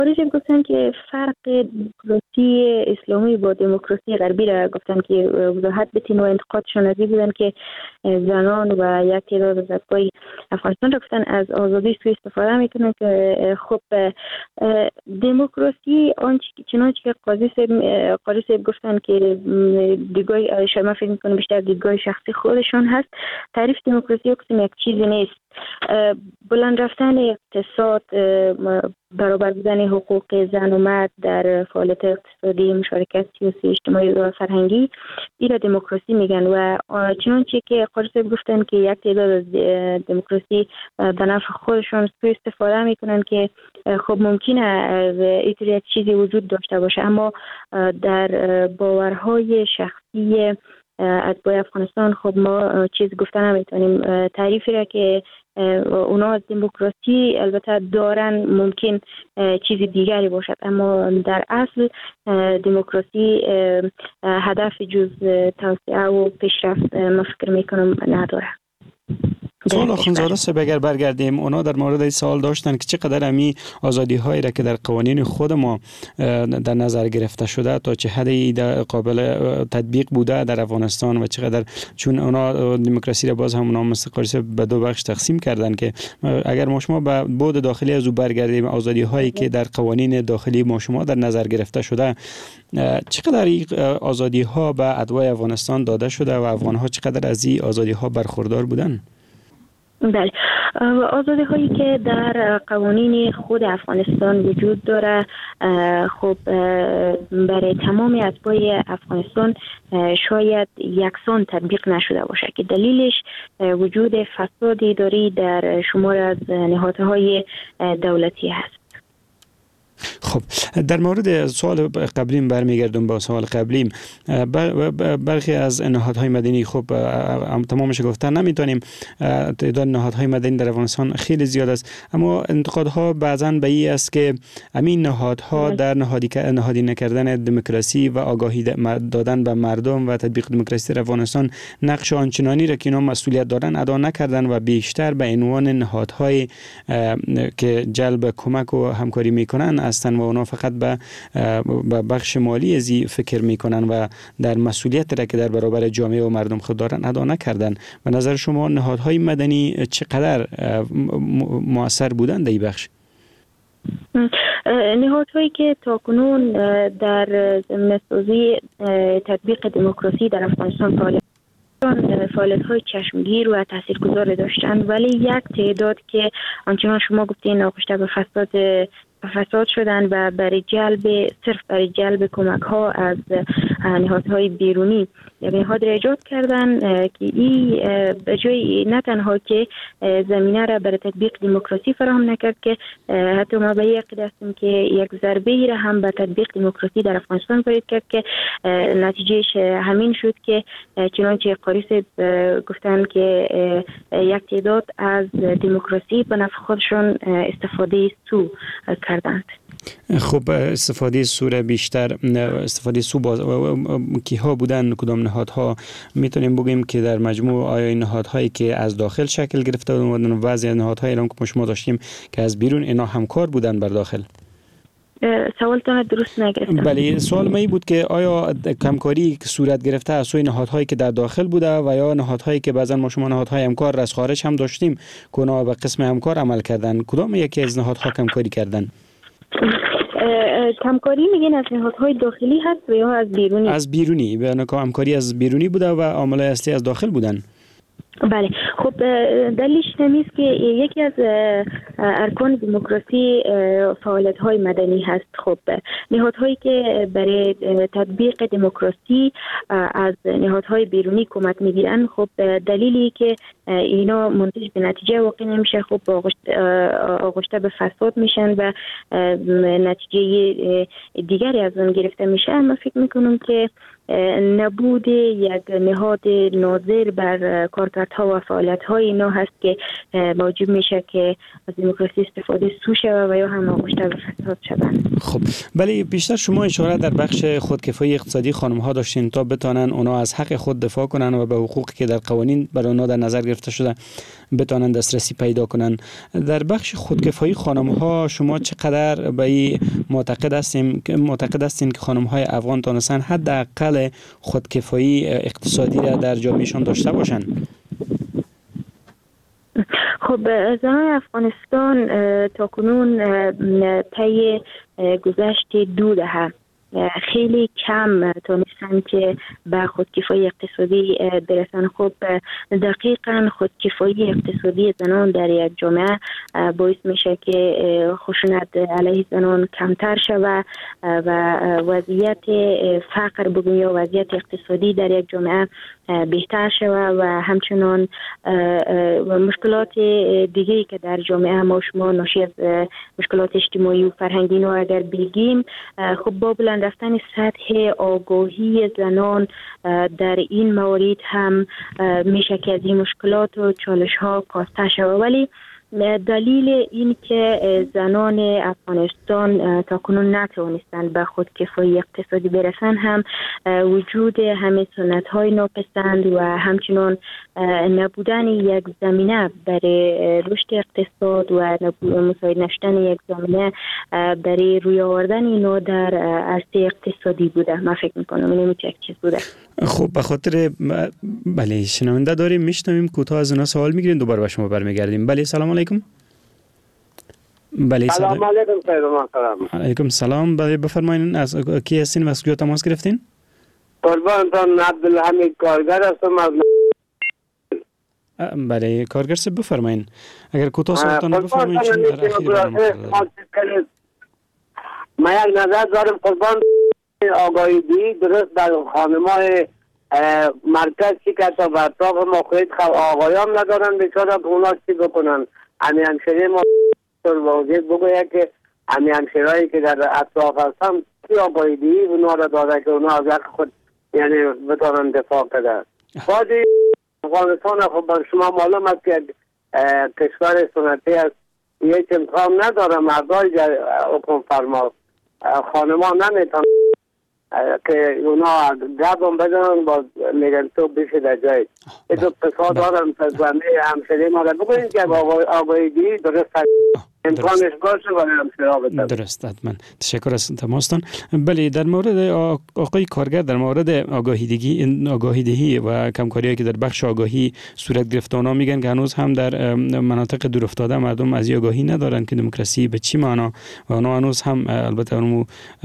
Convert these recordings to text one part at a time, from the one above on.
خارج گفتن که فرق دموکراسی اسلامی با دموکراسی غربی را گفتن که وضاحت بتین و انتقادشون از این بودن که زنان و یک تعداد از اتباع افغانستان را گفتن از آزادی سوء استفاده میکنن که خب دموکراسی چنانچه که قاضی صاحب گفتن که دیدگاه شما فکر میکنم بیشتر دیدگاه شخصی خودشون هست. تعریف دموکراسی قسم یک چیزی نیست. بلند رفتن اقتصاد، برابر بودن حقوق زن و مرد در فعالیت اقتصادی، مشارکت سیاسی، اجتماعی و فرهنگی، این را دموکراسی میگن و چنانچه که قاضی صاحب گفتن که یک تعداد از دموکراسی به نفع خودشون سوء استفاده میکنن که خب ممکنه اینطور یک چیزی وجود داشته باشه، اما در باورهای شخصی اتباع افغانستان خب ما چیز گفته نمیتونیم. تعریفی را که اونا از دموکراسی البته دارن ممکن چیز دیگری باشد، اما در اصل دموکراسی هدف جز توسعه و پیشرفت ما فکر میکنم نداره. سوال آخوندزاده صاحب اگر برگردیم، اونا در مورد این سوال داشتن که چقدر امی آزادی هایی را که در قوانین خود ما در نظر گرفته شده تا چه حدی قابل تطبیق بوده در افغانستان و چقدر، چون اونا دموکراسی را باز هم اونا مستقل به دو بخش تقسیم کردن که اگر ما شما به بود داخلی از او برگردیم، آزادی هایی که در قوانین داخلی ما شما در نظر گرفته شده، چقدر این آزادی ها به اتباع افغانستان داده شده و افغان ها چقدر از این آزادی ها برخوردار بودن؟ بله، آزادی هایی که در قوانین خود افغانستان وجود داره خب برای تمام اتباع افغانستان شاید یکسان تطبیق نشده باشه که دلیلش وجود فساد اداری در شمار از نهادهای دولتی هست. خب در مورد سوال قبلیم برمیگردم با سوال قبلیم. برخی از نهادهای مدنی خب تمامش گفتن نمیتونیم، تعداد نهادهای مدنی در افغانستان خیلی زیاد است، اما انتقادها بعضا به این است که همین نهادها در نهادی نکردن دموکراسی و آگاهی دادن به مردم و تطبیق دموکراسی در افغانستان نقش آنچنانی را که اینا مسئولیت دارن ادا نکردن و بیشتر به عنوان نهادهای که جلب کمک و همکاری میکنن هستن و اونا فقط به بخش مالی ازی فکر میکنن و در مسئولیت را که در برابر جامعه و مردم خود دارن ادا نکردن. به نظر شما نهادهای مدنی چقدر مؤثر بودن در این بخش؟ نهادهایی که تاکنون در مسئولی تطبیق دموکراسی در افغانستان فعالیت‌های چشمگیر و تاثیرگذار داشتند، ولی یک تعداد که آنچنان شما گفتین ناخوشته به فساد شدن و صرف برای جلب کمک ها از نهادهای بیرونی نهاد را ایجاد کردن که این به جای نه تنها که زمینه را برای تطبیق دموکراسی فراهم نکرد که حتی ما به یک هستیم که یک ضربه را هم به تطبیق دموکراسی در افغانستان وارد کرد که نتیجهش همین شد که چنانچه قاضی گفتن که یک تعداد از دموکراسی به نفع خودشون استفاده سو کردند. خب استفاده سو بیشتر استفاده سو کیها بودن؟ کدام نهادها میتونیم بگیم که در مجموع آیا این نهادهایی که از داخل شکل گرفته بودن و بعضی نهادهایی را که شما داشتیم که از بیرون اینا همکار بودن بر داخل؟ سوالتان درست نگرفتم. بله، سوال من بود که آیا همکاری صورت گرفته از سوی نهادهایی که در داخل بوده و یا نهادهایی که بعضا ما شما نهادهای همکار از خارج هم داشتیم که اونا به قسم همکار عمل کردن، کدام یکی از نهادها همکاری کردن؟ همکاری میگین از نهادهای داخلی هست و یا از بیرونی؟ از بیرونی، بیان که همکاری از بیرونی بوده و عامل اصلی از داخل بودن. بله، خب دلیلش نیست که یکی از ارکان دموکراسی فعالیت‌های مدنی هست. خب نهادهایی که برای تطبیق دموکراسی از نهادهای بیرونی کمک میگیرن، خب دلیلی که اینا منتج به نتیجه واقع نمیشه، خب آغشته به فساد میشن و نتیجه دیگری از اون گرفته میشه. من فکر میکنم که نبود یک نهاد ناظر بر کارکردها و فعالیت‌های اینا هست که موجب میشه که از دموکراسی استفاده سو شود و یا هم آغشته به فساد شوند. خب ولی بیشتر شما اشاره در بخش خودکفایی اقتصادی خانم ها داشتین تا بتانن اونا از حق خود دفاع کنن و به حقوقی که در قوانین برای اونا در نظر گرفته شده بتانن دسترسی پیدا کنن. در بخش خودکفایی خانم ها شما چقدر به این معتقد هستین که خانم های افغان تونستن حداقل خودکفایی اقتصادی را در جامعهشان داشته باشن؟ خب زنان افغانستان تاکنون طی گذشت 2 دهه خیلی کم تونستن که به خودکفایی اقتصادی برسن. خب دقیقاً خودکفایی اقتصادی زنان در یک جامعه باعث میشه که خشونت علیه زنان کمتر شود و وضعیت فقر بگویم یا وضعیت اقتصادی در یک جامعه بهتر شود و همچنان مشکلات دیگه‌ای که در جامعه ما شما ناشی از مشکلات اجتماعی و فرهنگی رو اگر بگیم، خب با بلند رفتن سطح آگاهی زنان در این موارد هم میشه که از این مشکلات و چالش ها کاسته شود. ولی دلیل این که زنان افغانستان تاکنون نتوانستند به خودکفایی اقتصادی برسند هم وجود همه سنت های ناپسند و همچنان نبودن یک زمینه برای رشد اقتصاد و مساعد نشدن یک زمینه برای روی آوردن اینو در عرصه اقتصادی بوده. من فکر میکنم این یک چیز بوده. خب به خاطر بله شنونده داریم میشنویم، کوتاه از اونا سوال میگیریم دوباره به شما برمیگردیم. بله سلام علیکم. بله سلام علیکم. سلام علیکم. سلام. بله بفرمایید از کی هستین و از کجا تماس گرفتین؟ قربانتان عبدالحمید کارگر هستم از بله کارگر سے بفرمایید. اگر کوتاه سوالتان بفرمایید چون در اخیر ما یک نظر دارم قربان آگاهی درست در خانم‌های مرکز چی که تا برطاق مخیط آقایان ندارن بیچاره اونا چی بکنن. همی همشهری ما واضح بگوید که همی همشهرهایی که در اطراف هستن چی آگاهی اونا را داده که اونا از حق خود یعنی بتانن دفاع کنن. بعدی افغانستان خب شما معلوم است که کشور سنتی است، یک امکان نداره مردای حکم فرما خانما نمیتونن که اونا گبم بدن با میگن تو بشه در جای ایتو پسا دارم تزمه همشهری ما را بگوید که آقای دی درست امکانش باشه و همشهرها بتن. درست حتما. تشکر از تماستان. بله در مورد آقای کارگر در مورد آگاهی دهی و کمکاری‌هایی که در بخش آگاهی صورت گرفته اونا میگن که هنوز هم در مناطق دور افتاده مردم از آگاهی ندارن که دموکراسی به چی معنا و اونا هنوز هم البته اونمو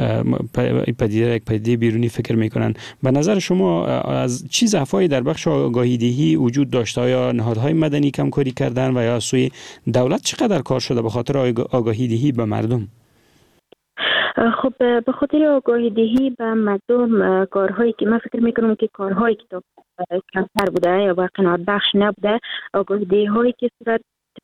پدیده بیرونی فکر میکنن. به نظر شما از چه ضعفایی در بخش آگاهی دهی وجود داشته؟ یا نهادهای مدنی کمکاری کردن و یا سوی دولت چقدر کار شده به خاطر آگاهی دهی به مردم؟ خب به خاطر آگاهی دهی به مردم کارهایی که من فکر میکنم که کارهایی که کمتر بوده یا با قناعت بخش نبوده، آگاهی دهی هایی که صورت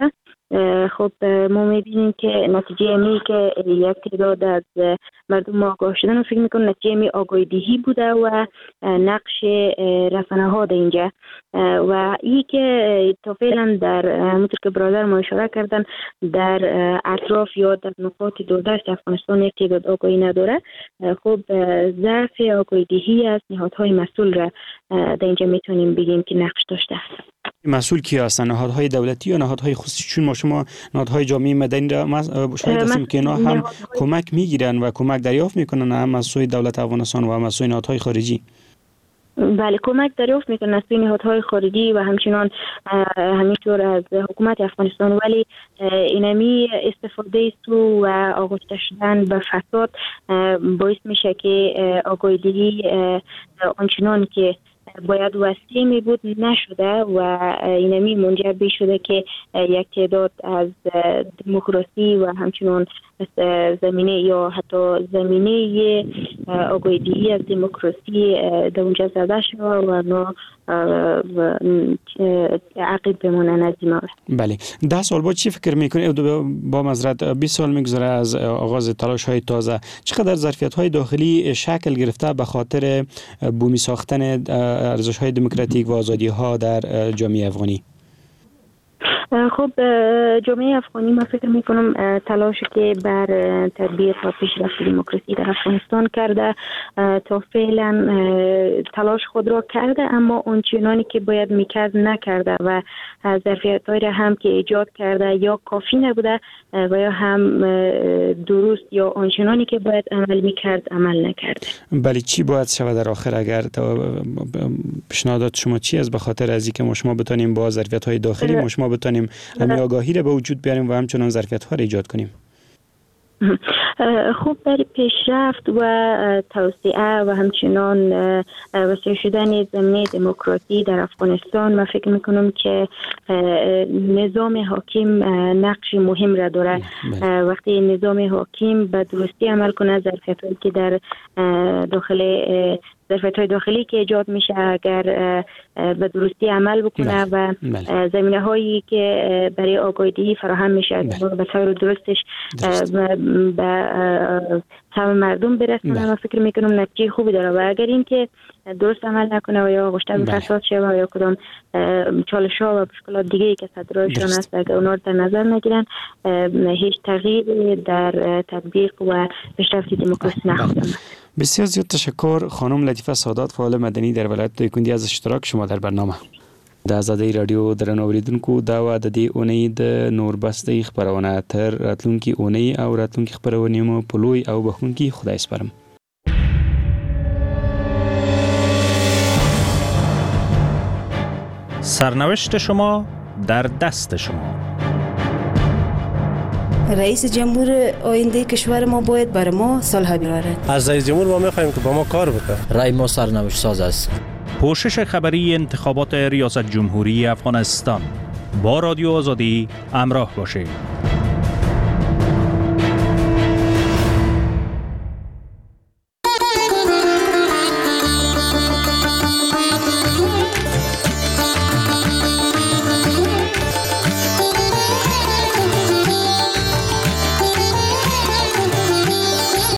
خب ما میبینیم که نتیجه می که یک تعداد از مردم آگاه شدن و فکر میکنم نتیجه می آگاهی دهی بوده و نقش رسانه ها در اینجا و این که تا فعلا در همونطور که برادر ما اشاره کردن در اطراف یا در نقاط دوردست افغانستان یک تعداد آگاهی نداره. خب ضعف آگاهی دهی از نهادهای مسئول را در اینجا میتونیم بگیم که نقش داشته است. مسئول کی هستن؟ نهادهای دولتی یا نهادهای خصوصی؟ چون شما نهادهای جامعه مدنی را شاید هستیم که اینا هم کمک میگیرن و کمک دریافت میکنن هم از سوی دولت افغانستان و هم از سوی نهادهای خارجی. بله کمک دریافت میکنن از سوی نهادهای خارجی و همچنان همینطور از حکومت افغانستان، ولی اینمی استفاده سو و آغشته شدن به فساد باعث میشه که آگاهی دهی آنچنان که باید وسیع می بود نشده و اینمی منجر به شده که یک تعداد از دموکراسی و همچنان زمینه یا حتی زمینه آگاهی دهی از دموکراسی در اونجا زده شده و نا عقیب بمونن از این. بله 10 سال بعد چی فکر میکنید؟ با معذرت 20 سال میگذره از آغاز تلاش های تازه، چقدر ظرفیت های داخلی شکل گرفته به خاطر بومی ساختن ارزش های دموکراتیک و آزادی ها در جامعه افغانی؟ خب جامعه افغانی ما فکر میکنم تلاشی که بر تطبیق و پیشرفت دموکراسی در افغانستان کرده تا فعلا تلاش خود را کرده، اما اونچنانی که باید میکرد نکرده و ظرفیت‌هایی را هم که ایجاد کرده یا کافی نبوده و یا هم درست یا اونچنانی که باید عمل میکرد عمل نکرده. بله، چی باید شود در آخر؟ اگر پیشنهادات شما چی است به خاطر از اینکه شما بتونیم با ظرفیت‌های داخلی شما بتونیم آگاهی را به وجود بیاریم و همچنان ظرفیت‌ها را ایجاد کنیم؟ خب برای پیشرفت و توسعه و همچنان وسیع شدن زمینه دموکراسی در افغانستان من فکر میکنم که نظام حاکم نقش مهم را داره. وقتی نظام حاکم به درستی عمل کنه، ظرفیت‌هایی که در داخل ظرفیت‌های داخلی که ایجاد میشه اگر به درستی عمل بکنه و زمینه‌هایی که برای آگاهی فراهم میشه به طور درستش به همه مردم برسونه، من فکر میکنم نتیجه خوبی داره. و اگر این که درست عمل نکنه و یا گشته به فساد شه و یا کدام چالش‌ها و مشکلات دیگه‌ای که صدرایشان هست اگر اونا رو در نظر نگیرن، هیچ تغییر در تطبیق و پیشرفت دموکراسی نخواهد. بسیار زیاد تشکر خانم لطیفه سادات، فعال مدنی در ولایت دایکنډي از اشتراک شما در برنامه. د آزادۍ رادیو درنو اوریدونکو، دا و د دې اونۍ د نوربستۍ خبرونه تر راتلونکي اونۍ او راتلونکي خبرونې مو په لوی او بخښونکي خدای سپارم. سرنوشت شما در دست شما. رئیس جمهور آینده کشور ما باید بر ما صلح بیاورد. از رئیس جمهور ما می‌خوایم که با ما کار بکنه. رای ما سرنوشت ساز است. پوشش خبری انتخابات ریاست جمهوری افغانستان. با رادیو آزادی همراه باشید.